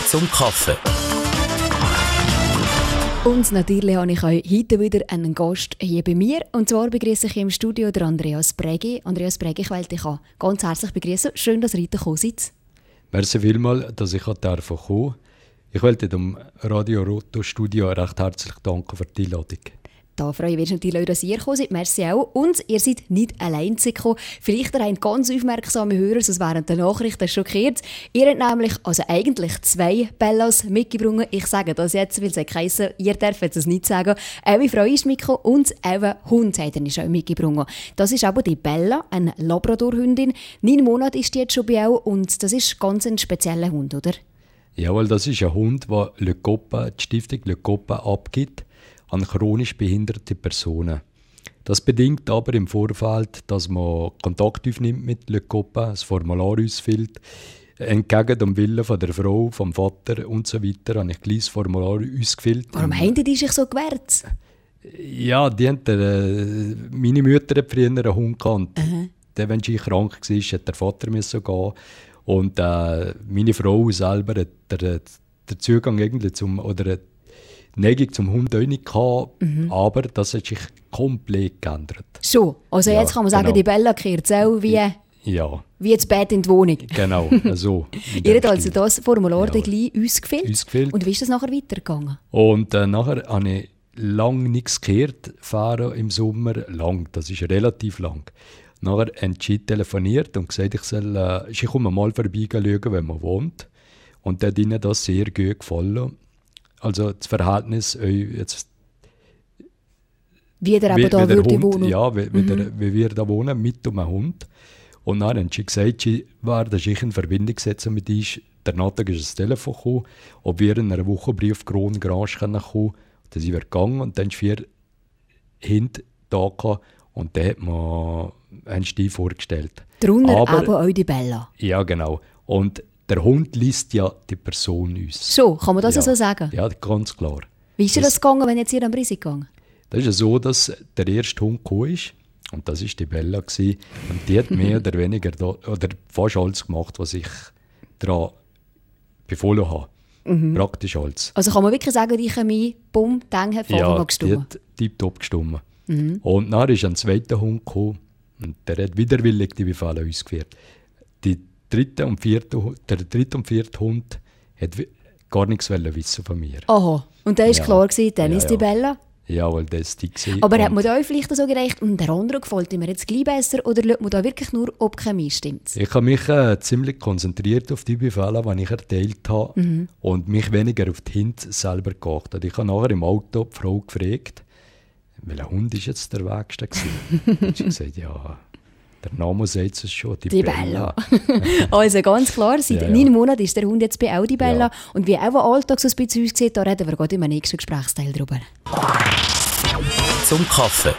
zum Kaffee. Und natürlich habe ich euch heute wieder einen Gast hier bei mir. Und zwar begrüße ich im Studio den Andreas Brägi. Andreas Brägi, ich wollte dich ganz herzlich begrüßen. Schön, dass ihr heute gekommen seid. Merci vielmals, dass ich kommen darf. Ich wollte dem Radio Roto Studio recht herzlich danken für die Einladung. Da freue ich mich natürlich, dass ihr gekommen seid. Merci auch. Und ihr seid nicht allein gekommen. Vielleicht habt ganz aufmerksame Hörer, sonst während der Nachrichten schockiert. Ihr habt nämlich eigentlich 2 Bellas mitgebracht. Ich sage das jetzt, weil es heisst, ihr dürft es nicht sagen. Eure Frau ist mitgekommen und euer Hund hat er auch mitgebracht. Das ist aber die Bella, eine Labrador-Hündin. 9 Monate ist die jetzt schon bei euch und das ist ganz ein spezieller Hund, oder? Jawohl, das ist ein Hund, den die Stiftung Le Copain abgibt an chronisch behinderte Personen. Das bedingt aber im Vorfeld, dass man Kontakt aufnimmt mit Le Copain, das Formular ausfüllt, entgegen dem Willen von der Frau, vom Vater und so weiter, habe ich ein kleines Formular ausgefüllt. Warum haben die sich so gewehrt? Ja, meine Mutter hat früher einen Hund gehabt. Wenn sie krank war, musste der Vater gehen. Und meine Frau selber hat den Zugang irgendwie oder Neigung zum Hund auch nicht gehabt, aber das hat sich komplett geändert. So, also jetzt kann man sagen, genau. Die Bella kehrt auch wie das Bett in die Wohnung. Genau, so. Ihr habt also das Formular gleich ausgefüllt. Und wie ist das nachher weitergegangen? Und nachher habe ich lange nichts gehört, fahren im Sommer, das ist relativ lang. Nachher entschieden telefoniert und gesagt, ich komme mal vorbeischauen, wenn man wohnt. Und der hat ihnen das sehr gut gefallen. Also das Verhältnis jetzt wie der aber da würde wohnen. Ja, wie wir da wohnen, mit einem Hund. Und dann haben sie gesagt, sie werden sich in Verbindung setzen mit uns. Danach ist das Telefon gekommen, ob wir in einer Woche Brief Grand kommen können. Dann sind wir gegangen und dann haben 4 Hunde da gehabt. Und dann hat man einen Stil vorgestellt. Darunter aber auch die Bella. Ja, genau. Und der Hund liest ja die Person uns. So, kann man das so sagen? Ja, ganz klar. Wie ist das gegangen, wenn jetzt ihr am Risiko gegangen? Das ist ja so, dass der erste Hund gekommen ist. Und das war die Bella. Und die hat mehr oder weniger oder fast alles gemacht, was ich daran befohlen habe. Praktisch alles. Also kann man wirklich sagen, die Chemie, bumm, dann hat vorher gestimmt? Ja, die hat tiptop gestimmt. Und dann ist ein zweiter Hund gekommen. Und der hat widerwillig die Befehle ausgeführt. Der dritte und vierte Hund hat gar nichts wissen von mir. Aha, und dann war klar, dann ist die Bella? Ja, weil das die gesehen. Aber hat man da vielleicht so gedacht, der andere gefällt mir jetzt gleich besser, oder schaut man da wirklich nur, ob die Chemie stimmt? Ich habe mich ziemlich konzentriert auf die Befehle, die ich erteilt habe, und mich weniger auf die Hunde selber geachtet. Ich habe nachher im Auto die Frau gefragt, welcher Hund war jetzt der Wegste? Und sie hat gesagt, ja, der Name sagt es schon, die Bella. Also ganz klar, seit 9 Monaten ist der Hund jetzt bei Audi Bella. Ja. Und wie auch der Alltag so ein bisschen aussieht, da reden wir gerade im nächsten Gesprächsteil drüber. Zum Kaffee.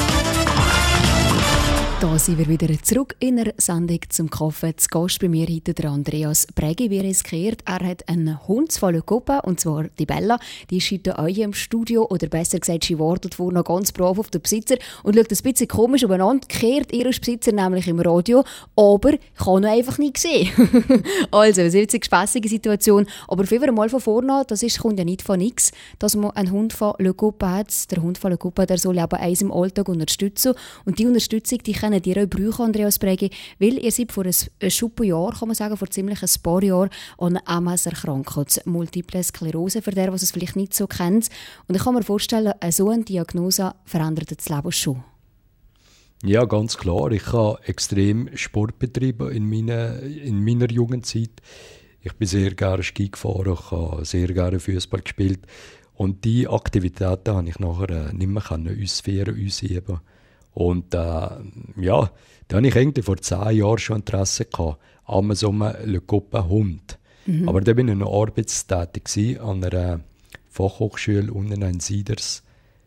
Da sind wir wieder zurück in der Sendung zum Kaffee. Zu Gast bei mir heute der Andreas Brägi, wie er es gehört. Er hat einen Hund von Le Copain, und zwar die Bella. Die ist heute auch im Studio, oder besser gesagt, sie wartet vor noch ganz brav auf den Besitzer und schaut ein bisschen komisch umeinander, kehrt ihren Besitzer nämlich im Radio, aber kann ihn einfach nicht sehen. Also, eine sehr spassige Situation. Aber fangen wir mal von vorne an, kommt ja nicht von nichts, dass man einen Hund von Le Copain hat. Der Hund von Le Copain, der soll aber eins im Alltag unterstützen. Und die Unterstützung, die können ihr auch brauchen, Andreas Brägi, weil ihr seid vor ein Schuppenjahr, kann man sagen, vor ziemlich ein paar Jahren an MS erkrankt. Multiple Sklerose, für den, was es vielleicht nicht so kennt. Und ich kann mir vorstellen, so eine Diagnose verändert das Leben schon. Ja, ganz klar. Ich habe extrem Sport betrieben in meiner Jugendzeit. Ich bin sehr gerne Ski gefahren, ich habe sehr gerne Fußball gespielt. Und diese Aktivitäten habe ich nachher nicht mehr ausüben. Und da hatte ich eigentlich vor 10 Jahren schon Interesse gehabt, an so einem Le Copain Hund. Aber da war ich noch arbeitstätig an einer Fachhochschule unten in Sieders.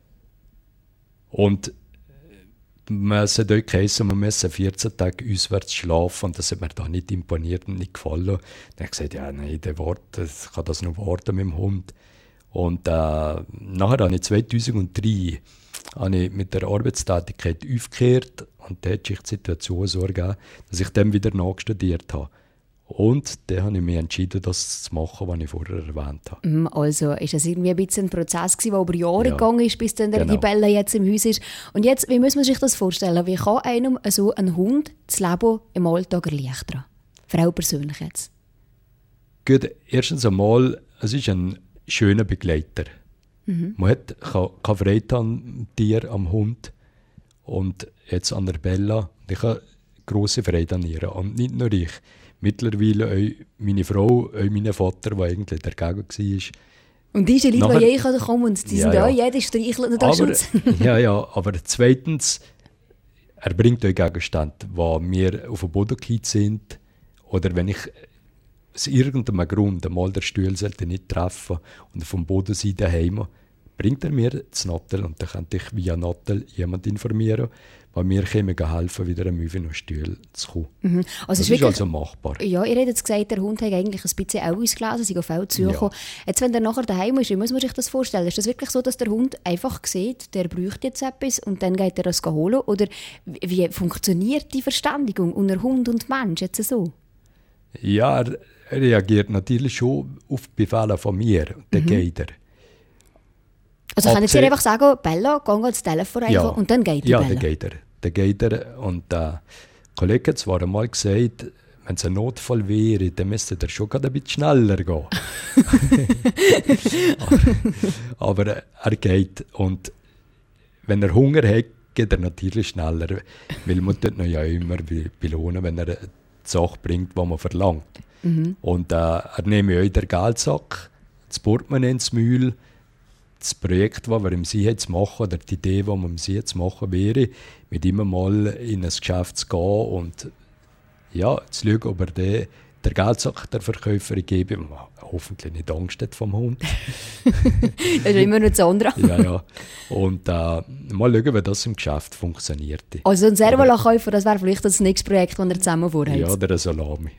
Und es hat dort geheißen, wir müssen 14 Tage auswärts schlafen, und das hat mir da nicht imponiert und nicht gefallen. Dann habe ich gesagt, ja, nein, ich kann das noch warten mit dem Hund. Und nachher habe ich 2003 mit der Arbeitstätigkeit aufgehört, und da hat sich die Situation so ergeben, dass ich dann wieder nachstudiert habe. Und dann habe ich mich entschieden, das zu machen, was ich vorher erwähnt habe. Also ist es irgendwie ein bisschen ein Prozess gewesen, der über Jahre gegangen ist, bis dann genau. die Bella jetzt im Haus ist. Und jetzt, wie muss man sich das vorstellen? Wie kann einem so ein Hund das Leben im Alltag erleichtern? Frau persönlich jetzt. Gut, erstens einmal, es ist ein schöner Begleiter. Man kann Freude am Tier, am Hund und jetzt an der Bella. Ich habe grosse Freude an ihr. Und nicht nur ich. Mittlerweile auch meine Frau, auch mein Vater, der eigentlich dagegen war. Und diese Leute, die je kommen, und die sind auch jeder streicheln und Schutz. Aber zweitens, er bringt euch Gegenstände, die mir auf den Boden gefallen sind. Oder wenn ich aus irgendeinem Grund einmal den Stuhl sollte nicht treffen und vom Boden sein daheim, bringt er mir das Nattel und dann könnte ich via Nattel jemand informieren, der mir helfen wieder am den Stuhl zu kommen. Also das ist also machbar. Ja, ihr habt jetzt gesagt, der Hund hat eigentlich ein bisschen auch ausgelesen, sie viel zugekommen. Jetzt, wenn er nachher daheim ist, wie muss man sich das vorstellen? Ist das wirklich so, dass der Hund einfach sieht, der bräuchte jetzt etwas und dann geht er das holen? Oder wie funktioniert die Verständigung unter Hund und Mensch jetzt so? Ja, er reagiert natürlich schon auf Befehle von mir. Dann geht er. Also kann jetzt einfach sagen, Bella, geh ans Telefon einfach und dann geht die Bella? Ja, dann geht er. Und der Kollege hat zwar einmal gesagt, wenn es ein Notfall wäre, dann müsste er schon ein bisschen schneller gehen. aber er geht. Und wenn er Hunger hat, geht er natürlich schneller. Weil man dort ja immer belohnen, wenn er die Sache bringt, die man verlangt. Und er nehme euch den Geldsack, das Portemonnaie ins Mühl, das Projekt, das wir im Sie zu machen, oder die Idee, die wir im Sie zu machen wäre, mit ihm mal in ein Geschäft zu gehen und zu schauen, ob er den Geldsack der Verkäuferin gebe. Hoffentlich nicht Angst hat vom Hund. Das ist immer noch das andere. Ja. Und mal schauen, wie das im Geschäft funktioniert. Also ein Servola-Käufer, das wäre vielleicht das nächste Projekt, das ihr zusammen vorhabt. Ja, oder ein Salami.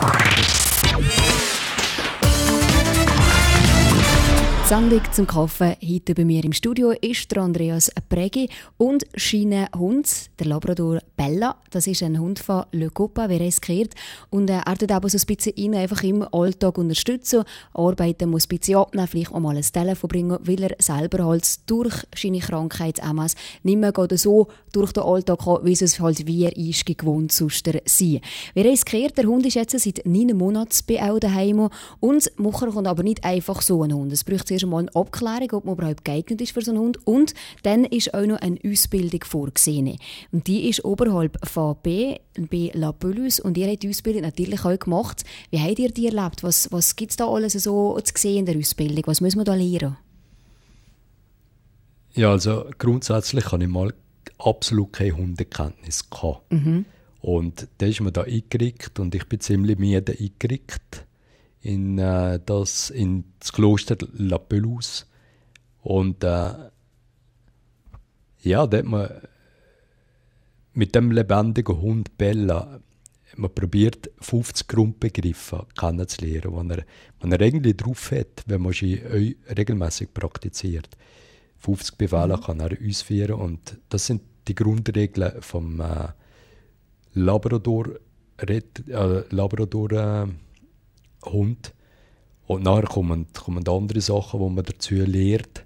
Die Sendung zum Kaffee heute bei mir im Studio ist der Andreas Prägi und seine Hund, der Labrador Bella. Das ist ein Hund von Le Copain, wie er es gehört. Und er tut aber so ein bisschen ihn einfach im Alltag unterstützen. Arbeiten muss ein bisschen abnehmen, vielleicht auch mal ein Telefon bringen, weil er selber halt durch seine Krankheit MS nicht mehr so durch den Alltag kann, wie es halt wie er ist gewohnt sonst sein. Wie er es gehört, der Hund ist jetzt seit 9 Monaten bei auch daheim und Mucher kommt aber nicht einfach so ein Hund. Es braucht zuerst mal eine Abklärung, ob man überhaupt geeignet ist für so einen Hund. Und dann ist auch noch eine Ausbildung vorgesehen. Und die ist oberhalb von bei La Pelouse. Und ihr habt die Ausbildung natürlich auch gemacht. Wie habt ihr die erlebt? Was gibt es da alles so zu sehen in der Ausbildung? Was müssen wir da lernen? Ja, also grundsätzlich habe ich mal absolut keine Hundekenntnis gehabt. Und da ist man da eingerickt und ich bin ziemlich müde eingerickt in das Kloster La Pelouse. Und da hat man mit dem lebendigen Hund Bella man probiert 50 Grundbegriffe kennenzulernen, die er eigentlich drauf hat, wenn man sie regelmäßig praktiziert. 50 Befehle kann er ausführen und das sind die Grundregeln vom Labrador Hund. Und nachher kommen andere Sachen, die man dazu lernt,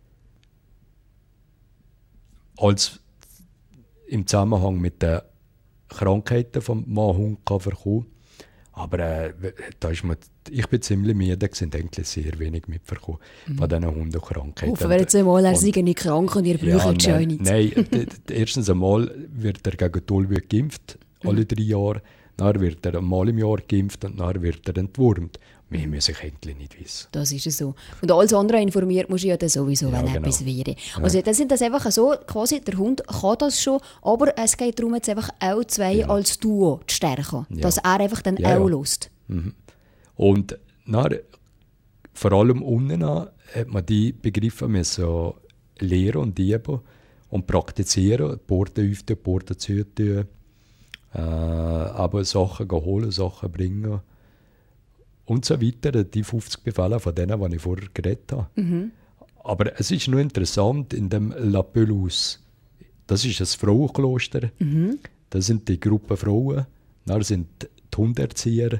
als im Zusammenhang mit den Krankheiten vom Hund kann verkommen. Aber ich bin ziemlich müde, sind eigentlich sehr wenig mitbekommen von diesen Hundekrankheiten. Hoffen wir jetzt einmal, er sei nicht krank und ihr braucht es schon nicht. Nein, erstens einmal wird er gegen Tollwut geimpft, alle 3 Jahre. Dann wird er einmal im Jahr geimpft und dann wird er entwurmt. Mehr muss ich eigentlich nicht wissen. Das ist es so. Und alles andere informiert muss ich ja dann sowieso, wenn etwas wäre. Also dann sind das einfach so, quasi der Hund kann das schon, aber es geht darum, jetzt einfach auch zwei als Duo zu stärken. Dass er einfach dann auch lässt. Und dann, vor allem unten an, hat man die Begriffe müssen lernen und üben und praktizieren. Porten öffnen, Porten zutun. Aber Sachen holen, Sachen bringen und so weiter. Die 50 Befehle von denen, die ich vorher geredet habe. Aber es ist nur interessant, in dem La Pelouse, das ist ein Frauenkloster, da sind die Gruppe Frauen, dann sind die Hundeerzieher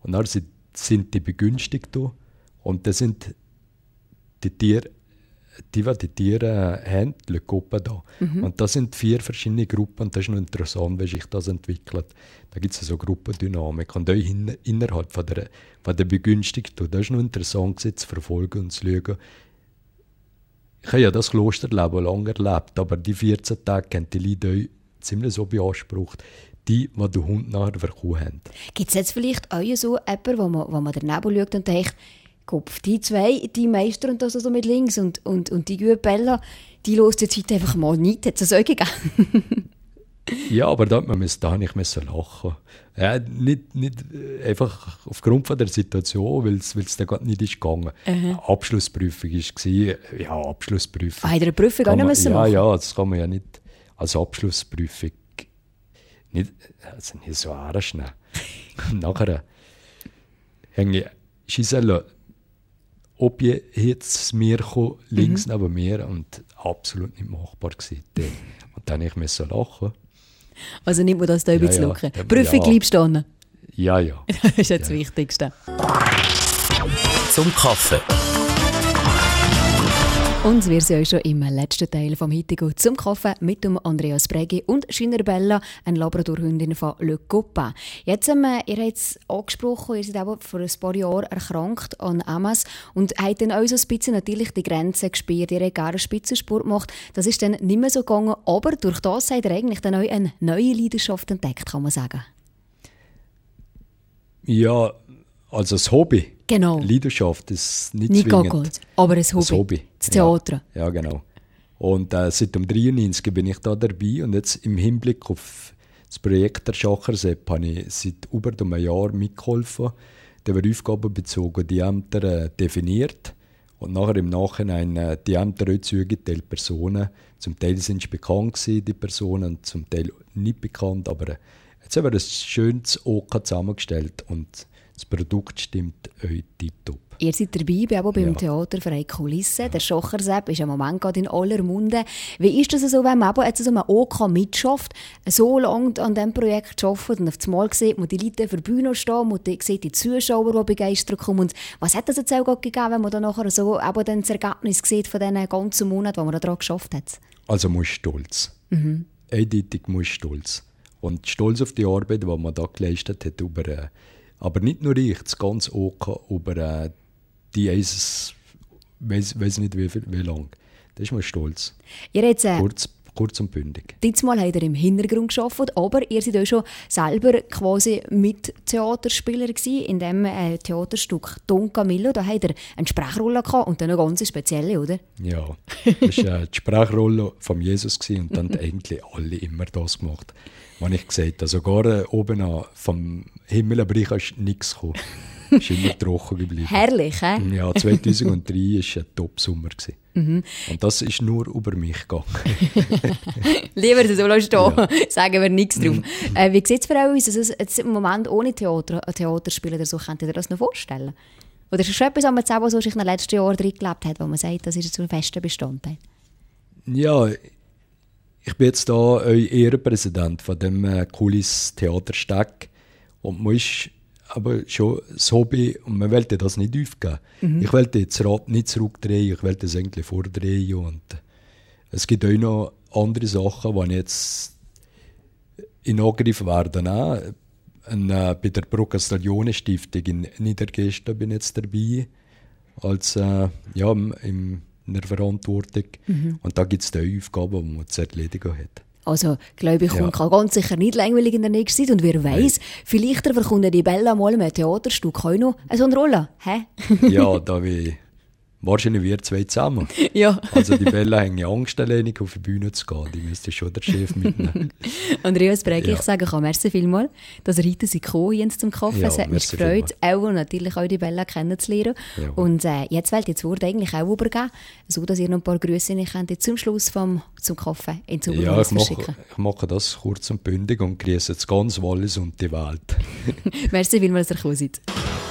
Und dann sind die begünstigt und das sind die Tiere, die Tiere haben, die Gruppen da. Und das sind 4 verschiedene Gruppen und das ist noch interessant, wie sich das entwickelt. Da gibt es so Gruppendynamik und auch innerhalb von der Begünstigten. Das ist noch interessant zu verfolgen und zu schauen. Ich habe ja das Klosterleben lange erlebt, aber die 14 Tage haben die Leute auch ziemlich so beansprucht, die den Hund nachher bekommen haben. Gibt es jetzt vielleicht auch so jemanden, wo man daneben schaut und denkt, Kopf, die 2, die meistern das also mit links und die gute Bella, die lässt jetzt heute einfach mal nicht. Hat es das auch gegeben? Ja, aber da habe ich lachen. Ja, nicht einfach aufgrund von der Situation, weil es da gerade nicht ist gegangen. Abschlussprüfung war. Ja, Abschlussprüfung. Hat er eine Prüfung auch noch machen? Ja, das kann man ja nicht als Abschlussprüfung nicht so anschneiden. Nachher hänge ich ob jetzt mir kam, links neben mir und absolut nicht machbar gewesen. Und dann musste ich lachen. Also nimmt man das da ein bisschen locker. Prüfung bleibst du stehen? Ja. Das ist ja das Wichtigste. Zum Kaffee. Und wir sind euch schon im letzten Teil vom heutigen «Zum Kaffee» mit dem Andreas Bregi und Gina Bella, eine Labradorhündin von Le Copain. Jetzt, ihr habt es angesprochen, ihr seid aber vor ein paar Jahren erkrankt an MS und habt dann auch so ein bisschen natürlich die Grenzen gespürt. Ihr habt gerne Spitzensport gemacht. Das ist dann nicht mehr so gegangen, aber durch das habt ihr eigentlich dann auch eine neue Leidenschaft entdeckt, kann man sagen. Ja, also das Hobby. Genau. Leidenschaft ist nicht zwingend. Gut, aber ein Hobby. Das Theater. Ja, genau. Und seit dem 1993 bin ich da dabei und jetzt im Hinblick auf das Projekt der Schachersepp habe ich seit über einem Jahr mitgeholfen. Da haben wir aufgabenbezogen die Ämter definiert und nachher im Nachhinein die Ämter auch zugeteilt Personen. Zum Teil sind sie bekannt gewesen, die Personen, zum Teil nicht bekannt, aber jetzt haben wir ein schönes OK zusammengestellt und das Produkt stimmt euch tiptop. Ihr seid dabei beim Theaterverein Kulisse. Der Schachersepp ist im Moment gerade in aller Munde. Wie ist das so, wenn man jetzt so einem OK mitschafft, so lange an diesem Projekt arbeitet und auf einmal sieht man die Leute auf der Bühne stehen und sieht die Zuschauer, die begeistert kommen. Und was hat das jetzt auch gegeben, wenn man dann nachher so dann das Ergebnis sieht von diesen ganzen Monaten, wo man daran geschafft hat? Also man ist stolz. Eindeutig man ist stolz. Und stolz auf die Arbeit, die man da geleistet hat, aber nicht nur ich, das ganze OK, über die Eises, weiß nicht wie lang. Da ist man stolz. Ihr jetzt, kurz und bündig. Diesmal habt ihr im Hintergrund gearbeitet, aber ihr seid auch schon selber quasi mit Theaterspieler gewesen, in dem Theaterstück Don Camillo. Da habt ihr eine Sprechrolle gehabt und dann eine ganz spezielle, oder? Ja, das war die Sprechrolle von Jesus gewesen, und dann haben eigentlich alle immer das gemacht, was ich gesagt habe. Sogar oben vom Himmel ist nichts gekommen. Ist immer trocken geblieben. Herrlich, hä? Ja, 2003 war ein Top-Sommer. Und das ist nur über mich gegangen. Lieber so stehen, sagen wir nichts drauf. Wie sieht es für uns aus? Jetzt im Moment ohne Theaterspieler oder so, könnt ihr das noch vorstellen? Oder ist es schon etwas, was sich in den letzten Jahren drin gelebt hat, wo man sagt, das ist so ein fester Bestandteil? Ja, ich bin jetzt hier Ehrenpräsident von dem Kulis Theatersteg. Und man ist aber schon das Hobby, und man wollte das nicht aufgeben. Ich wollte das Rad nicht zurückdrehen, ich wollte es eigentlich vordrehen. Und es gibt auch noch andere Sachen, die jetzt in Angriff werden. Bei der Procastaglione-Stiftung in Niedergesten bin ich jetzt dabei, als in der Verantwortung. Und da gibt es die Aufgaben, die man zu erledigen hat. Also, glaube ich, kommt ganz sicher nicht langweilig in der nächsten Zeit. Und wer weiss, vielleicht verkommt die Bella mal in einem Theaterstück auch noch so eine Rolle. Hä? Ja, wahrscheinlich wir 2 zusammen. Ja. Also die Bella haben Angst, alleine auf die Bühne zu gehen. Die müsste schon der Chef mitnehmen. Andreas Bregi, ich sage merci vielmals, dass ihr heute gekommen seid zum Kaffee. Es hat mich gefreut, auch natürlich auch die Bella kennenzulernen. Ja. Und jetzt wollte ich das Wort eigentlich auch übergeben, so dass ihr noch ein paar Grüße zum Schluss zum Kaffee in Zukunft verschicken. Ich mache das kurz und bündig und grüße jetzt ganz Wallis und die Welt. Merci vielmals, dass ihr gekommen seid.